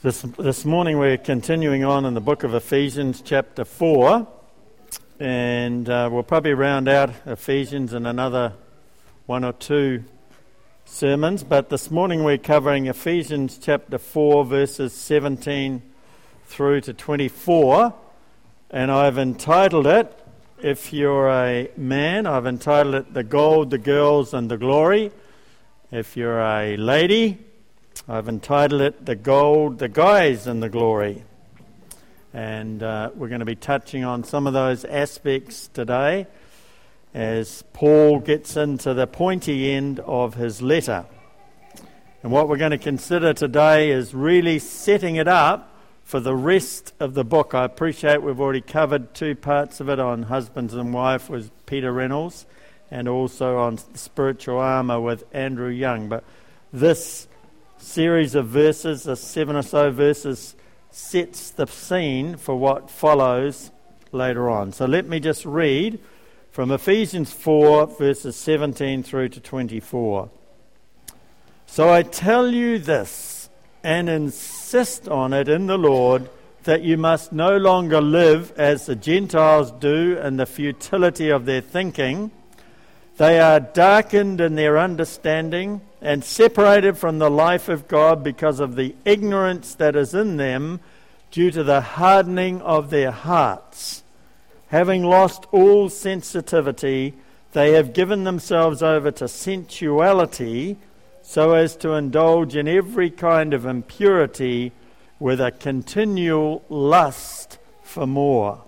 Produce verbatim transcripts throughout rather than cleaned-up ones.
This this morning we're continuing on in the book of Ephesians chapter four, and uh, we'll probably round out Ephesians in another one or two sermons, but this morning we're covering Ephesians chapter four verses seventeen through to twenty-four, and I've entitled it, if you're a man, I've entitled it The Gold, the Girls and the Glory. If you're a lady, I've entitled it The Gold, the Guys and the Glory. And uh, we're going to be touching on some of those aspects today as Paul gets into the pointy end of his letter. And what we're going to consider today is really setting it up for the rest of the book. I appreciate we've already covered two parts of it on husbands and wife with Peter Reynolds and also on spiritual armour with Andrew Young. But this series of verses, the seven or so verses, sets the scene for what follows later on. So let me just read from Ephesians four, verses seventeen through to twenty-four. So I tell you this, and insist on it in the Lord, that you must no longer live as the Gentiles do in the futility of their thinking. They are darkened in their understanding and separated from the life of God because of the ignorance that is in them due to the hardening of their hearts. Having lost all sensitivity, they have given themselves over to sensuality so as to indulge in every kind of impurity with a continual lust for more.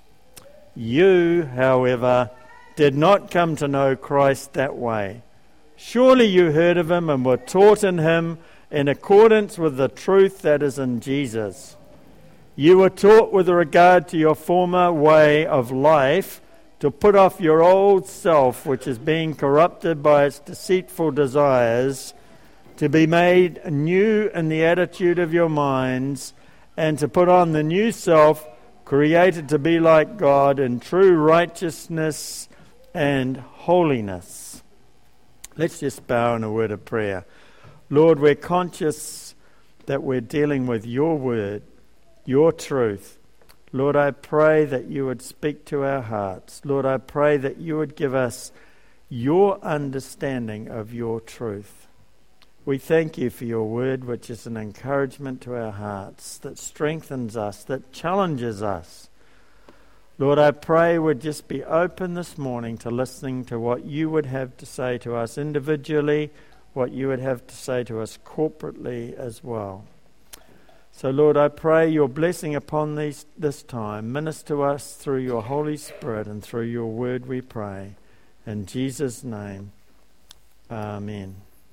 You, however, did not come to know Christ that way. Surely you heard of him and were taught in him in accordance with the truth that is in Jesus. You were taught with regard to your former way of life to put off your old self, which is being corrupted by its deceitful desires, to be made new in the attitude of your minds, and to put on the new self, created to be like God in true righteousness and holiness. Let's just bow in a word of prayer. Lord, we're conscious that we're dealing with your word, your truth. Lord, I pray that you would speak to our hearts. Lord, I pray that you would give us your understanding of your truth. We thank you for your word, which is an encouragement to our hearts, that strengthens us, that challenges us. Lord, I pray we'd just be open this morning to listening to what you would have to say to us individually, what you would have to say to us corporately as well. So, Lord, I pray your blessing upon these, this time. Minister to us through your Holy Spirit and through your word, we pray. In Jesus' name, amen.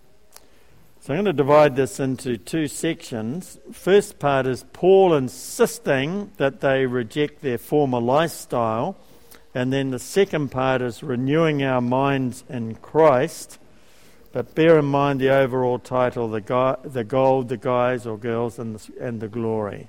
So I'm going to divide this into two sections. First part is Paul insisting that they reject their former lifestyle. And then the second part is renewing our minds in Christ. But bear in mind the overall title, the, guy, the gold, the guys or girls, and the, and the glory.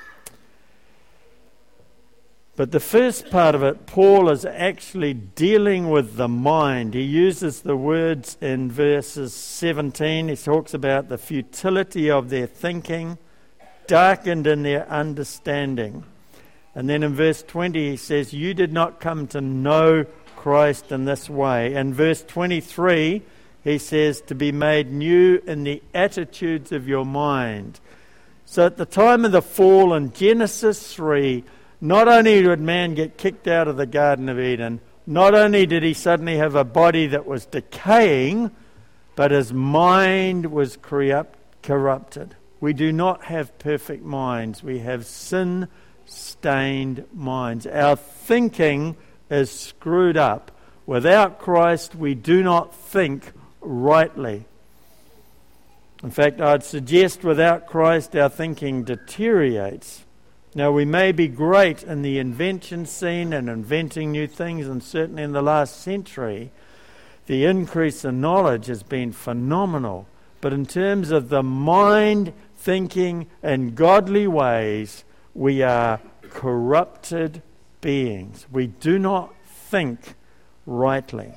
But the first part of it, Paul is actually dealing with the mind. He uses the words in verses seventeen. He talks about the futility of their thinking, darkened in their understanding. And then in verse twenty he says, you did not come to know Christ in this way. And verse twenty-three he says, to be made new in the attitudes of your mind. So at the time of the fall in Genesis three, not only did man get kicked out of the Garden of Eden, not only did he suddenly have a body that was decaying, but his mind was corrupt, corrupted. We do not have perfect minds. We have sin-stained minds. Our thinking is screwed up. Without Christ, we do not think rightly. In fact, I'd suggest without Christ, our thinking deteriorates. Now, we may be great in the invention scene and inventing new things, and certainly in the last century, the increase in knowledge has been phenomenal. But in terms of the mind thinking in godly ways, we are corrupted beings. We do not think rightly.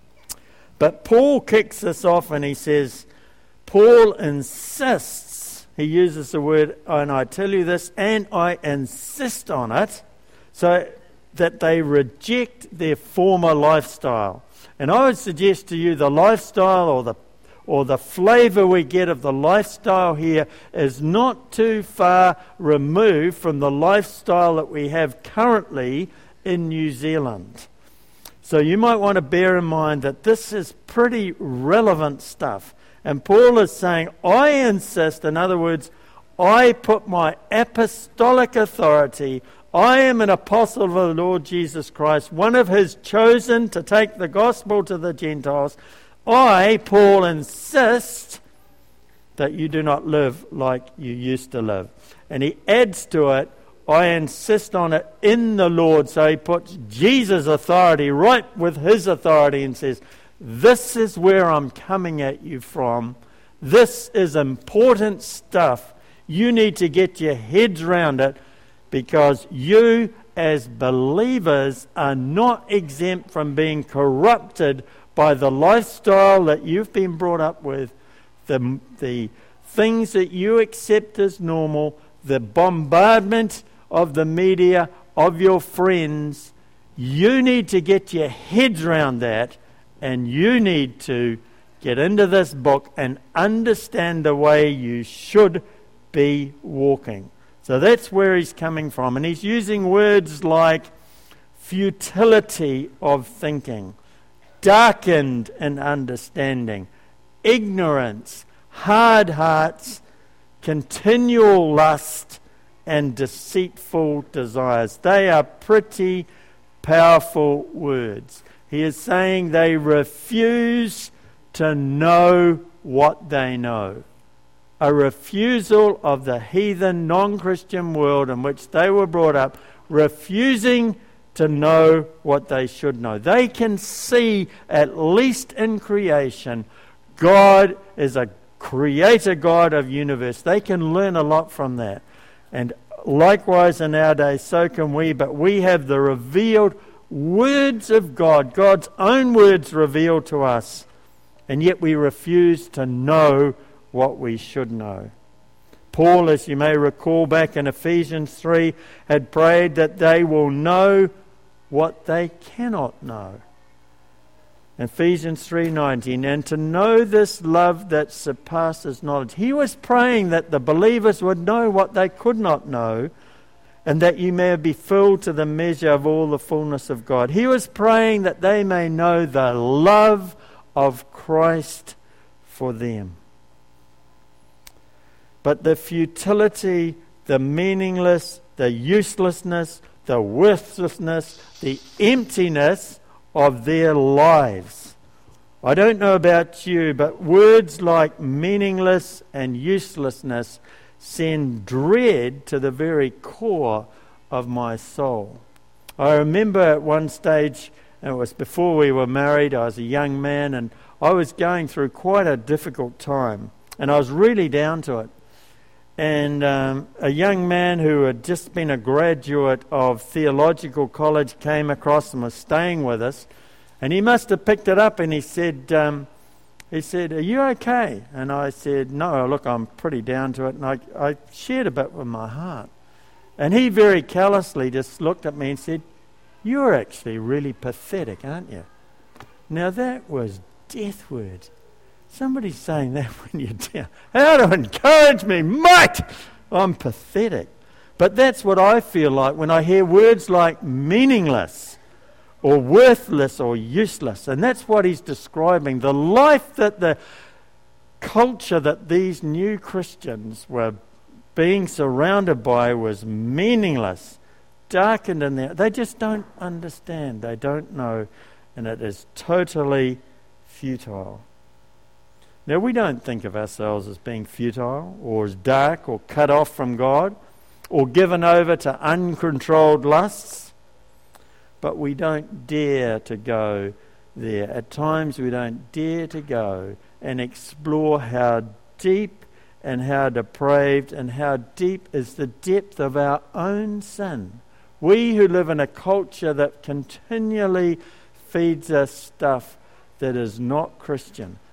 But Paul kicks this off and he says, Paul insists he uses the word, and I tell you this, and I insist on it, so that they reject their former lifestyle. And I would suggest to you the lifestyle or the or the flavour we get of the lifestyle here is not too far removed from the lifestyle that we have currently in New Zealand. So you might want to bear in mind that this is pretty relevant stuff. And Paul is saying, I insist, in other words, I put my apostolic authority, I am an apostle of the Lord Jesus Christ, one of his chosen to take the gospel to the Gentiles. I, Paul, insist that you do not live like you used to live. And he adds to it, I insist on it in the Lord. So he puts Jesus' authority right with his authority and says, this is where I'm coming at you from. This is important stuff. You need to get your heads around it, because you as believers are not exempt from being corrupted by the lifestyle that you've been brought up with, the, the things that you accept as normal, the bombardment of the media, of your friends. You need to get your heads around that, and you need to get into this book and understand the way you should be walking. So that's where he's coming from. And he's using words like futility of thinking, darkened in understanding, ignorance, hard hearts, continual lust, and deceitful desires. They are pretty powerful words. He is saying they refuse to know what they know. A refusal of the heathen, non-Christian world in which they were brought up, refusing to know what they should know. They can see, at least in creation, God is a creator God of universe. They can learn a lot from that. And likewise in our day, so can we, but we have the revealed words of God, God's own words revealed to us, and yet we refuse to know what we should know. Paul, as you may recall back in Ephesians three, had prayed that they will know what they cannot know. Ephesians three nineteen, and to know this love that surpasses knowledge. He was praying that the believers would know what they could not know, and that you may be filled to the measure of all the fullness of God. He was praying that they may know the love of Christ for them. But the futility, the meaningless, the uselessness, the worthlessness, the emptiness of their lives. I don't know about you, but words like meaningless and uselessness send dread to the very core of my soul. I remember at one stage, and it was before we were married, I was a young man, and I was going through quite a difficult time, and I was really down to it. And um, a young man who had just been a graduate of theological college came across and was staying with us, and he must have picked it up, and he said, um, he said, "Are you okay?" And I said, "No, look, I'm pretty down to it." And I, I shared a bit with my heart. And he very callously just looked at me and said, "You're actually really pathetic, aren't you?" Now that was death words. Somebody's saying that when you're down. How to encourage me, mate! I'm pathetic. But that's what I feel like when I hear words like meaningless or worthless or useless. And that's what he's describing. The life that the culture that these new Christians were being surrounded by was meaningless, darkened in there. They just don't understand. They don't know. And it is totally futile. Now, we don't think of ourselves as being futile or as dark or cut off from God or given over to uncontrolled lusts, but we don't dare to go there. At times we don't dare to go and explore how deep and how depraved and how deep is the depth of our own sin. We who live in a culture that continually feeds us stuff that is not Christian.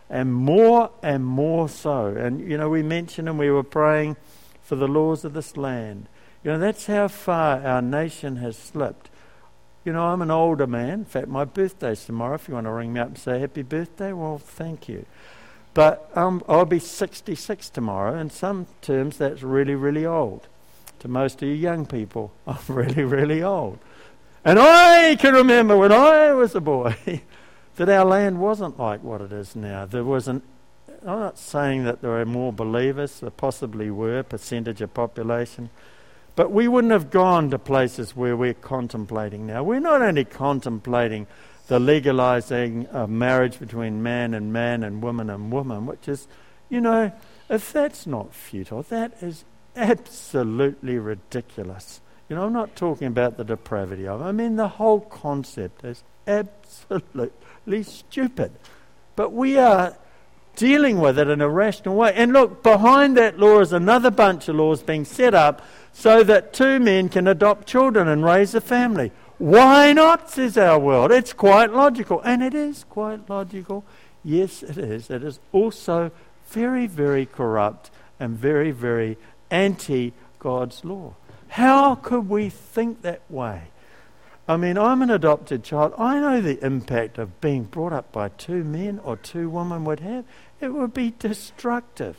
and more and more so. And, you know, we mentioned and we were praying for the laws of this land. You know, that's how far our nation has slipped. You know, I'm an older man. In fact, my birthday's tomorrow. If you want to ring me up and say happy birthday, well, thank you. But um, I'll be sixty-six tomorrow. In some terms, that's really, really old. To most of you young people, I'm really, really old. And I can remember when I was a boy that our land wasn't like what it is now. There was an, I'm not saying that there were more believers, there possibly were, percentage of population, but we wouldn't have gone to places where we're contemplating now. We're not only contemplating the legalizing of marriage between man and man and woman and woman, which is, you know, if that's not futile, that is absolutely ridiculous. You know, I'm not talking about the depravity of it. I mean, the whole concept is absolutely stupid. But we are dealing with it in a rational way. And look, behind that law is another bunch of laws being set up so that two men can adopt children and raise a family. Why not, says our world. It's quite logical. And it is quite logical. Yes, it is. It is also very, very corrupt and very, very anti-God's law. How could we think that way? I mean, I'm an adopted child. I know the impact of being brought up by two men or two women would have. It would be destructive.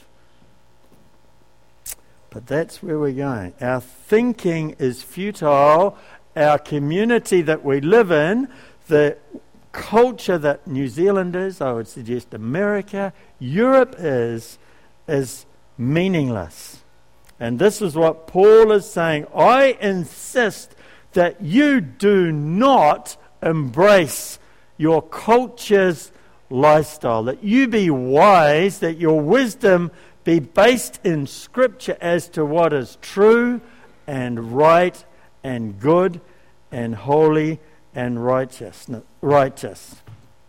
But that's where we're going. Our thinking is futile. Our community that we live in, the culture that New Zealand is, I would suggest America, Europe is, is meaningless. And this is what Paul is saying. I insist that you do not embrace your culture's lifestyle, that you be wise, that your wisdom be based in Scripture as to what is true and right and good and holy and righteous. righteous.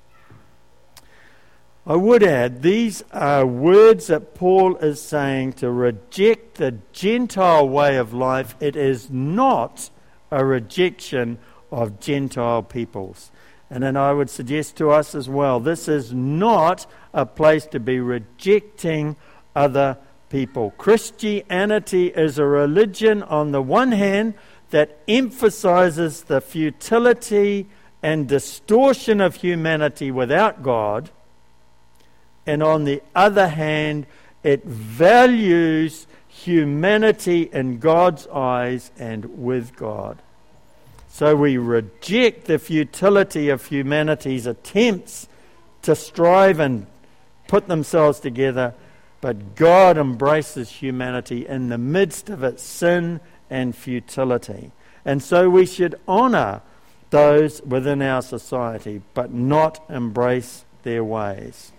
I would add, these are words that Paul is saying to reject the Gentile way of life. It is not a rejection of Gentile peoples. And then I would suggest to us as well, this is not a place to be rejecting other people. Christianity is a religion, on the one hand, that emphasizes the futility and distortion of humanity without God, and on the other hand, it values humanity in God's eyes and with God. So we reject the futility of humanity's attempts to strive and put themselves together, but God embraces humanity in the midst of its sin and futility. And so we should honour those within our society, but not embrace their ways.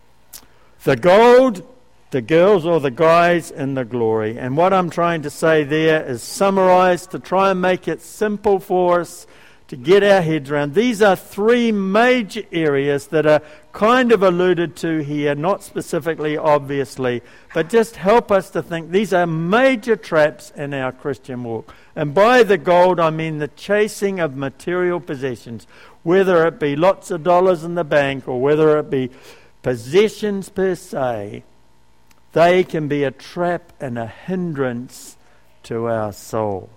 The gold, the girls or the guys in the glory. And what I'm trying to say there is summarised to try and make it simple for us to get our heads around. These are three major areas that are kind of alluded to here, not specifically, obviously, but just help us to think these are major traps in our Christian walk. And by the gold, I mean the chasing of material possessions, whether it be lots of dollars in the bank or whether it be possessions per se. They can be a trap and a hindrance to our soul.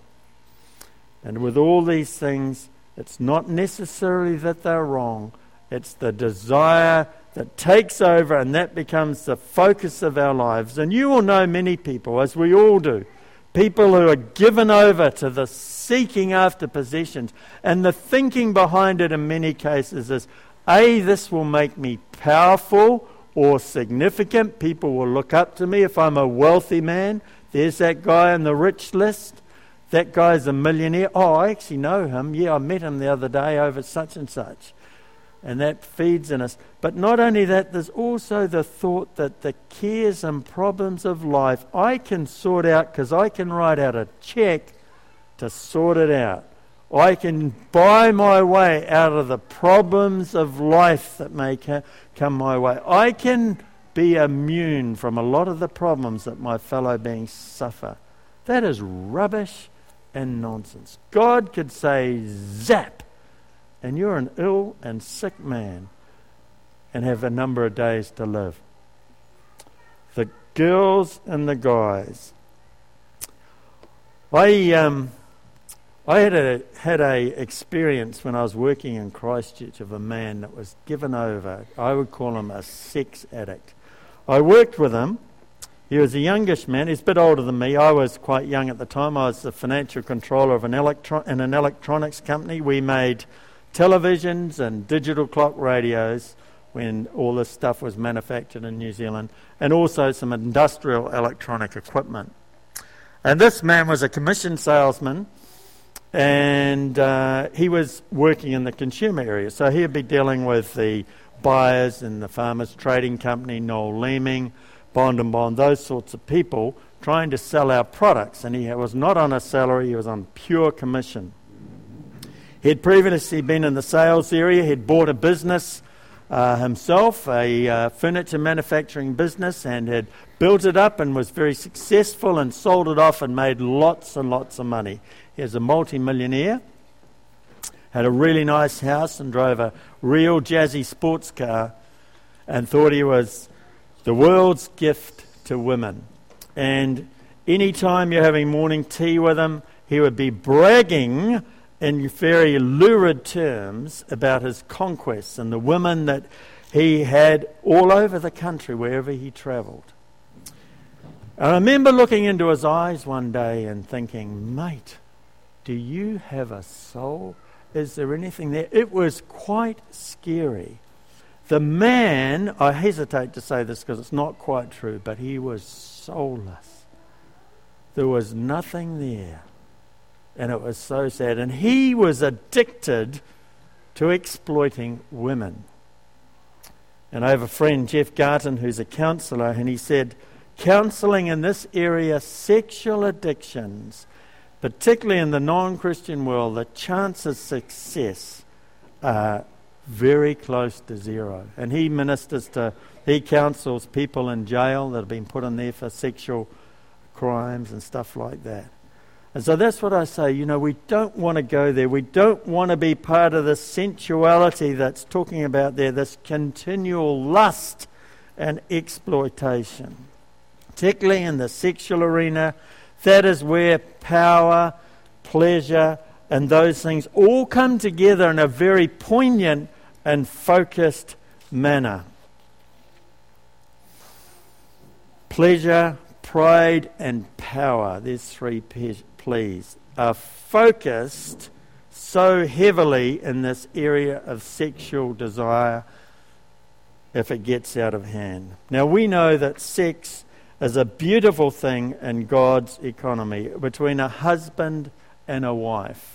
And with all these things, it's not necessarily that they're wrong. It's the desire that takes over, and that becomes the focus of our lives. And you will know many people, as we all do, people who are given over to the seeking after possessions. And the thinking behind it in many cases is, A, this will make me powerful or significant. People will look up to me if I'm a wealthy man. There's that guy on the rich list. That guy's a millionaire. Oh, I actually know him. Yeah, I met him the other day over such and such. And that feeds in us. But not only that, there's also the thought that the cares and problems of life I can sort out because I can write out a check to sort it out. I can buy my way out of the problems of life that may ca- come my way. I can be immune from a lot of the problems that my fellow beings suffer. That is rubbish and nonsense. God could say, zap, and you're an ill and sick man. and have a number of days to live. The girls and the guys. I um, I had a had a experience when I was working in Christchurch of a man that was given over. I would call him a sex addict. I worked with him. He was a youngish man. He's a bit older than me. I was quite young at the time. I was the financial controller of an electro- in an electronics company. We made televisions and digital clock radios when all this stuff was manufactured in New Zealand, and also some industrial electronic equipment. And this man was a commission salesman, and uh, he was working in the consumer area. So he'd be dealing with the buyers in the Farmers Trading Company, Noel Leeming, Bond and Bond, those sorts of people trying to sell our products. And he was not on a salary, he was on pure commission. He'd previously been in the sales area. He'd bought a business uh, himself, a uh, furniture manufacturing business, and had built it up and was very successful and sold it off and made lots and lots of money. He was a multi-millionaire, had a really nice house and drove a real jazzy sports car and thought he was the world's gift to women. And any time you're having morning tea with him, he would be bragging in very lurid terms about his conquests and the women that he had all over the country wherever he travelled. I remember looking into his eyes one day and thinking, mate, do you have a soul? Is there anything there? It was quite scary. The man, I hesitate to say this because it's not quite true, but he was soulless. There was nothing there. And it was so sad. And he was addicted to exploiting women. And I have a friend, Jeff Garton, who's a counsellor, and he said, counselling in this area, sexual addictions, particularly in the non-Christian world, the chance of success are very close to zero. And he ministers to, he counsels people in jail that have been put in there for sexual crimes and stuff like that. And so that's what I say, you know, we don't want to go there. We don't want to be part of the sensuality that's talking about there, this continual lust and exploitation. Particularly in the sexual arena, that is where power, pleasure, and those things all come together in a very poignant and focused manner. Pleasure, pride, and power, these three pleas, are focused so heavily in this area of sexual desire if it gets out of hand. Now we know that sex is a beautiful thing in God's economy between a husband and a wife.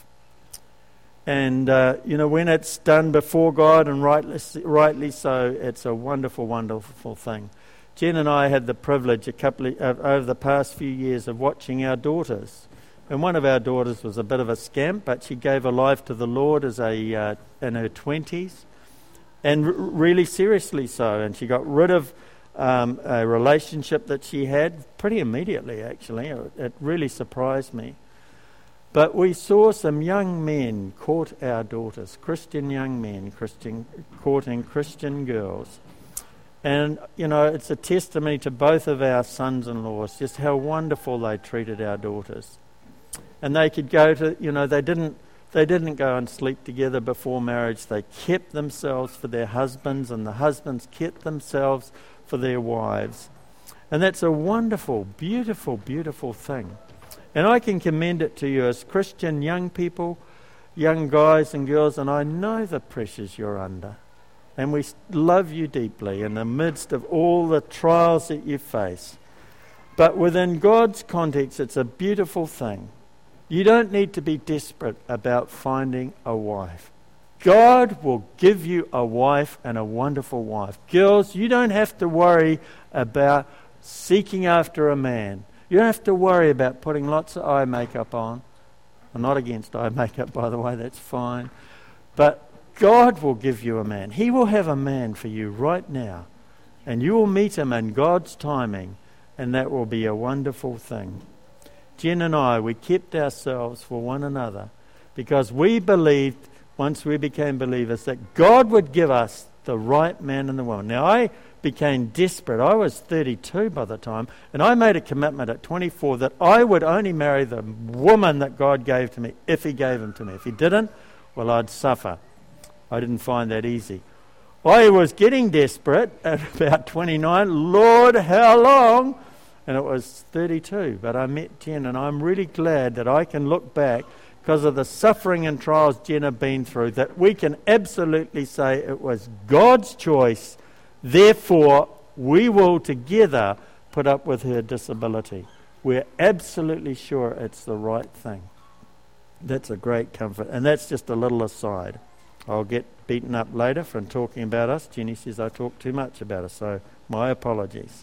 And, uh, you know, when it's done before God and rightly, rightly so, it's a wonderful, wonderful thing. Jen and I had the privilege a couple of, uh, over the past few years of watching our daughters. And one of our daughters was a bit of a scamp, but she gave her life to the Lord as a uh, in her twenties. And r- really seriously so. And she got rid of um, a relationship that she had pretty immediately, actually. It, it really surprised me. But we saw some young men court our daughters, Christian young men, Christian courting Christian girls. And, you know, it's a testimony to both of our sons-in-laws, just how wonderful they treated our daughters. And they could go to, you know, they didn't they didn't go and sleep together before marriage. They kept themselves for their husbands, and the husbands kept themselves for their wives. And that's a wonderful, beautiful, beautiful thing. And I can commend it to you as Christian young people, young guys and girls, and I know the pressures you're under. And we love you deeply in the midst of all the trials that you face. But within God's context, it's a beautiful thing. You don't need to be desperate about finding a wife. God will give you a wife, and a wonderful wife. Girls, you don't have to worry about seeking after a man. You don't have to worry about putting lots of eye makeup on. I'm not against eye makeup, by the way, that's fine. But God will give you a man. He will have a man for you right now. And you will meet him in God's timing, and that will be a wonderful thing. Jen and I, we kept ourselves for one another because we believed, once we became believers, that God would give us the right man and the woman. Now, I became desperate. I was thirty-two by the time, and I made a commitment at twenty-four that I would only marry the woman that God gave to me if he gave him to me. If he didn't, well, I'd suffer. I didn't find that easy. I was getting desperate at about twenty-nine. Lord, how long? And it was thirty-two, but I met Jen, and I'm really glad that I can look back because of the suffering and trials Jen had been through, that we can absolutely say it was God's choice. Therefore, we will together put up with her disability. We're absolutely sure it's the right thing. That's a great comfort. And that's just a little aside. I'll get beaten up later for talking about us. Jenny says I talk too much about us, so my apologies.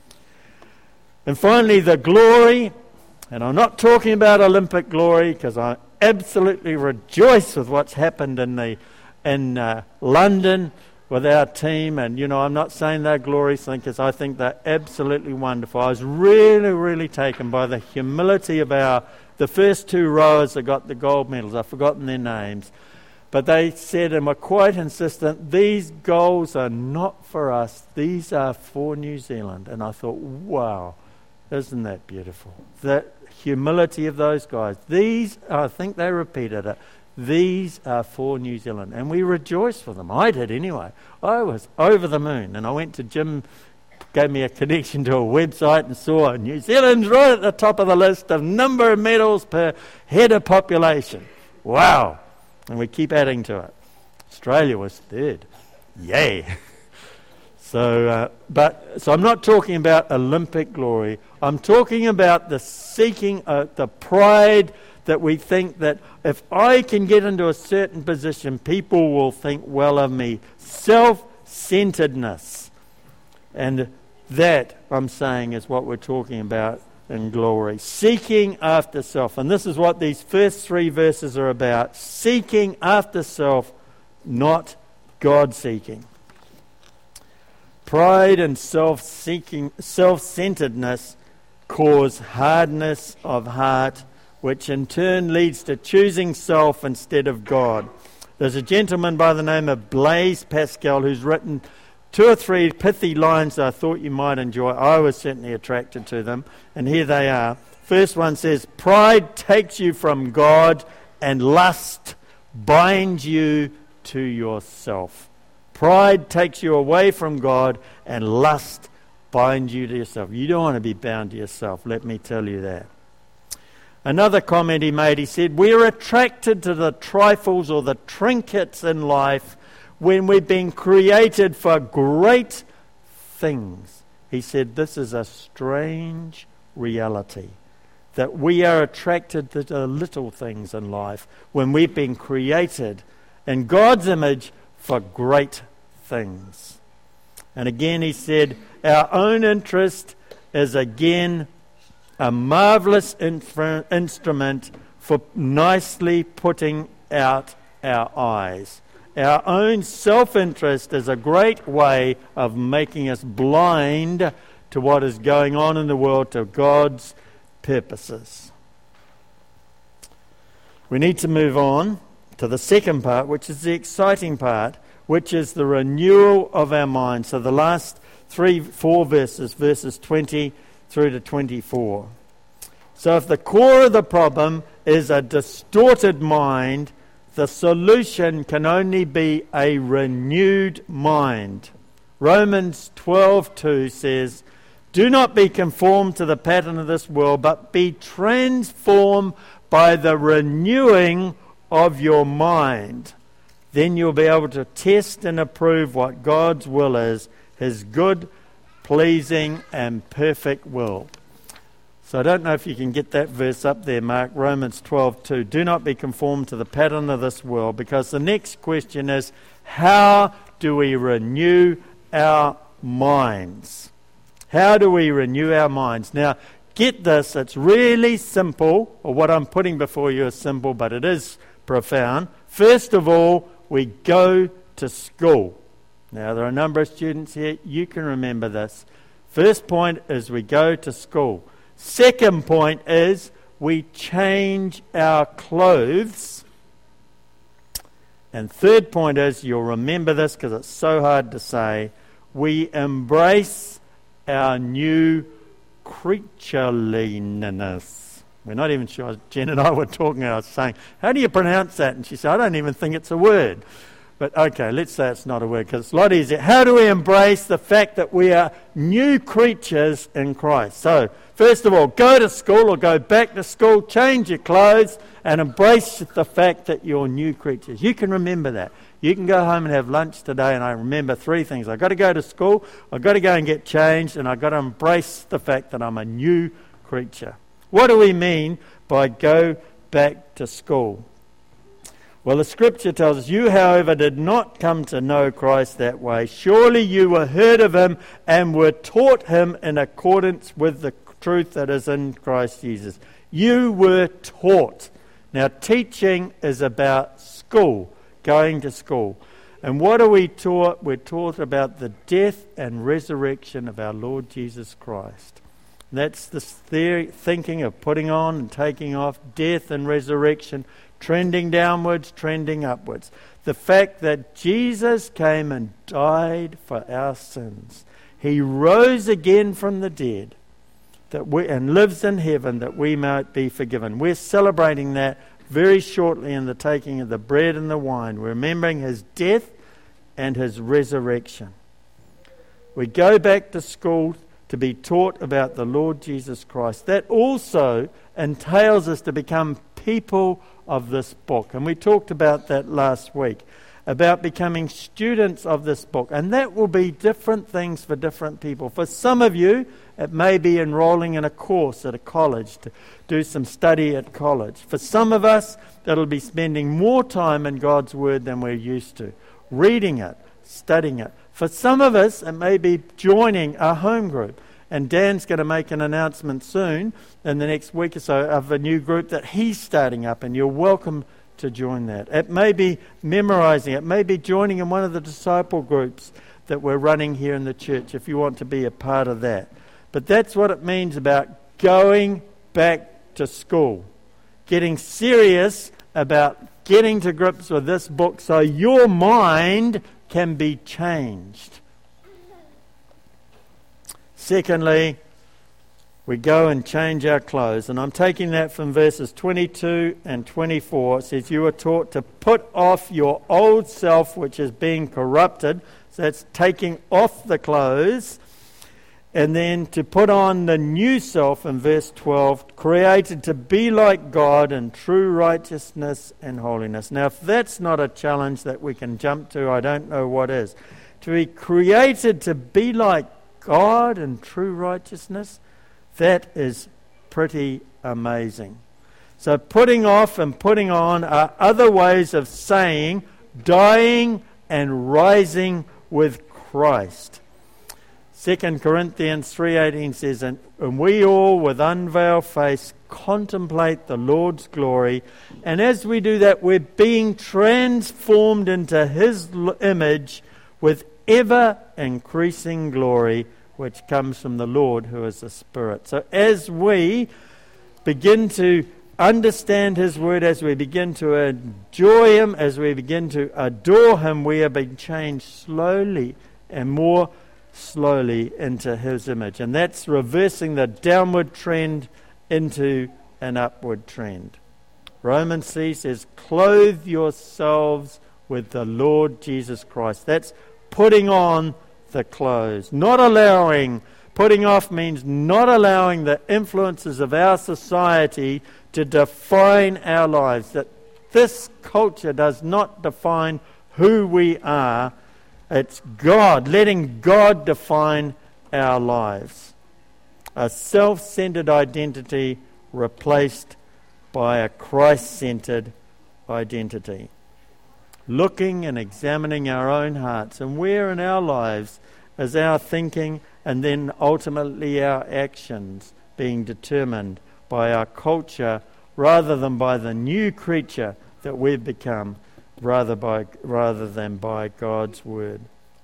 And finally, the glory. And I'm not talking about Olympic glory, because I absolutely rejoice with what's happened in the in uh, London with our team. And, you know, I'm not saying they're glory thinkers. I think they're absolutely wonderful. I was really, really taken by the humility of our the first two rowers that got the gold medals. I've forgotten their names. But they said and were quite insistent, these goals are not for us. These are for New Zealand. And I thought, wow, isn't that beautiful? The humility of those guys. These, I think they repeated it, these are for New Zealand. And we rejoiced for them. I did anyway. I was over the moon. And I went to Jim, gave me a connection to a website and saw New Zealand's right at the top of the list of number of medals per head of population. Wow. And we keep adding to it. Australia was third. Yay. So, uh, but so I'm not talking about Olympic glory. I'm talking about the seeking, uh, the pride that we think that if I can get into a certain position, people will think well of me. Self-centeredness. And that, I'm saying, is what we're talking about in glory. Seeking after self. And this is what these first three verses are about. Seeking after self, not God-seeking. Pride and self-seeking, self-centeredness cause hardness of heart, which in turn leads to choosing self instead of God. There's a gentleman by the name of Blaise Pascal who's written two or three pithy lines that I thought you might enjoy. I was certainly attracted to them, and here they are. First one says, pride takes you from God and lust binds you to yourself. Pride takes you away from God and lust binds you to yourself. You don't want to be bound to yourself, let me tell you that. Another comment he made, he said, we're attracted to the trifles or the trinkets in life when we've been created for great things. He said, this is a strange reality, that we are attracted to the little things in life when we've been created in God's image for great things. And again he said, our own interest is again a marvelous infra- instrument for nicely putting out our eyes. Our own self-interest is a great way of making us blind to what is going on in the world, to God's purposes. We need to move on to the second part, which is the exciting part, which is the renewal of our mind. So the last three, four verses, verses twenty through to twenty-four. So if the core of the problem is a distorted mind, the solution can only be a renewed mind. Romans twelve two says, do not be conformed to the pattern of this world, but be transformed by the renewing of your mind. Then you'll be able to test and approve what God's will is, his good, pleasing, and perfect will. So I don't know if you can get that verse up there, Mark, Romans twelve two. Do not be conformed to the pattern of this world, because the next question is, how do we renew our minds? How do we renew our minds? Now, get this, it's really simple, or what I'm putting before you is simple, but it is profound. First of all, we go to school. Now, there are a number of students here, you can remember this. First point is we go to school. Second point is we change our clothes. And third point is, you'll remember this because it's so hard to say, we embrace our new creatureliness. We're not even sure. Jen and I were talking, I was saying, how do you pronounce that? And she said, I don't even think it's a word. But okay, let's say it's not a word because it's a lot easier. How do we embrace the fact that we are new creatures in Christ? So, first of all, go to school or go back to school, change your clothes, and embrace the fact that you're new creatures. You can remember that. You can go home and have lunch today, and I remember three things. I've got to go to school, I've got to go and get changed, and I've got to embrace the fact that I'm a new creature. What do we mean by go back to school? Well, the scripture tells us, you, however, did not come to know Christ that way. Surely you were heard of him and were taught him in accordance with the truth that is in Christ Jesus. You were taught. Now, teaching is about school, going to school. And what are we taught? We're taught about the death and resurrection of our Lord Jesus Christ. That's the theory, thinking of putting on and taking off, death and resurrection, trending downwards, trending upwards. The fact that Jesus came and died for our sins. He rose again from the dead that we, and lives in heaven that we might be forgiven. We're celebrating that very shortly in the taking of the bread and the wine, remembering his death and his resurrection. We go back to school to be taught about the Lord Jesus Christ. That also entails us to become people of this book. And we talked about that last week, about becoming students of this book. And that will be different things for different people. For some of you, it may be enrolling in a course at a college, to do some study at college. For some of us, that'll be spending more time in God's Word than we're used to, reading it, studying it. For some of us, it may be joining a home group. And Dan's going to make an announcement soon, in the next week or so, of a new group that he's starting up, and you're welcome to join that. It may be memorizing. It may be joining in one of the disciple groups that we're running here in the church, if you want to be a part of that. But that's what it means about going back to school, getting serious about getting to grips with this book so your mind can be changed. Secondly, we go and change our clothes. And I'm taking that from verses twenty-two and twenty-four. It says, you are taught to put off your old self, which is being corrupted. So that's taking off the clothes. And then to put on the new self in verse twelve, created to be like God in true righteousness and holiness. Now, if that's not a challenge that we can jump to, I don't know what is. To be created to be like God and true righteousness, that is pretty amazing. So putting off and putting on are other ways of saying dying and rising with Christ. Second Corinthians three eighteen says, and, and we all with unveiled face contemplate the Lord's glory, and as we do that, we're being transformed into his image with ever increasing glory, which comes from the Lord who is the Spirit. So as we begin to understand his word, as we begin to enjoy him, as we begin to adore him, we are being changed slowly and more slowly into his image. And that's reversing the downward trend into an upward trend. Romans C says, clothe yourselves with the Lord Jesus Christ. That's putting on the clothes. Not allowing, putting off means not allowing the influences of our society to define our lives. That this culture does not define who we are. It's God, letting God define our lives. A self-centered identity replaced by a Christ-centered identity. Looking and examining our own hearts and where in our lives is our thinking and then ultimately our actions being determined by our culture rather than by the new creature that we've become, rather by rather than by God's word.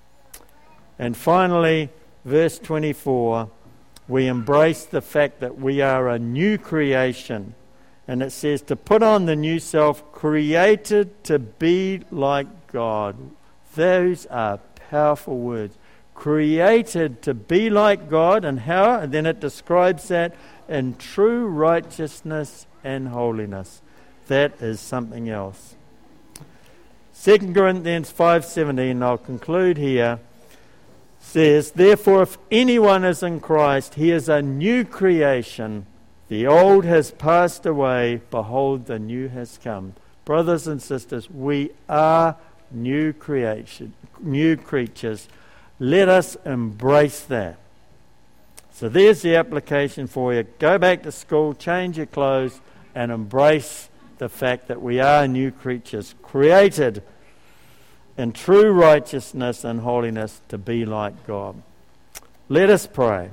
And finally, verse twenty-four, we embrace the fact that we are a new creation. And it says to put on the new self, created to be like God. Those are powerful words. Created to be like God, and how? And then it describes that in true righteousness and holiness. That is something else. Second Corinthians five seventeen, I'll conclude here, says, therefore if anyone is in Christ, he is a new creation. The old has passed away, behold, the new has come. Brothers and sisters, we are new creation, new creatures. Let us embrace that. So there's the application for you. Go back to school, change your clothes, and embrace the fact that we are new creatures, created in true righteousness and holiness to be like God. Let us pray.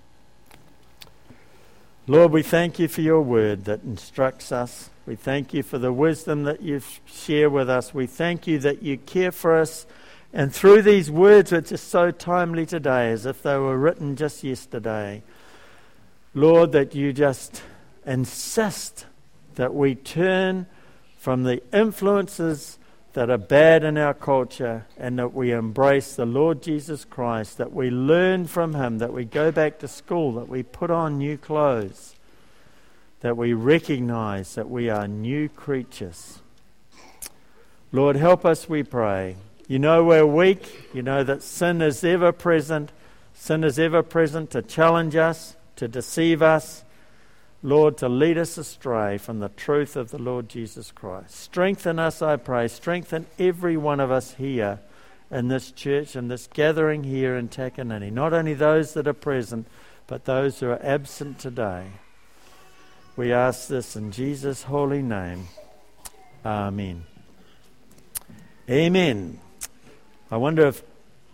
Lord, we thank you for your word that instructs us. We thank you for the wisdom that you share with us. We thank you that you care for us. And through these words, which are so timely today, as if they were written just yesterday, Lord, that you just insist that we turn from the influences that are bad in our culture and that we embrace the Lord Jesus Christ, that we learn from him, that we go back to school, that we put on new clothes, that we recognize that we are new creatures. Lord, help us, we pray. You know we're weak. You know that sin is ever present. Sin is ever present to challenge us, to deceive us. Lord, to lead us astray from the truth of the Lord Jesus Christ. Strengthen us, I pray. Strengthen every one of us here in this church, in this gathering here in Takanini. Not only those that are present, but those who are absent today. We ask this in Jesus' holy name. Amen. Amen. I wonder if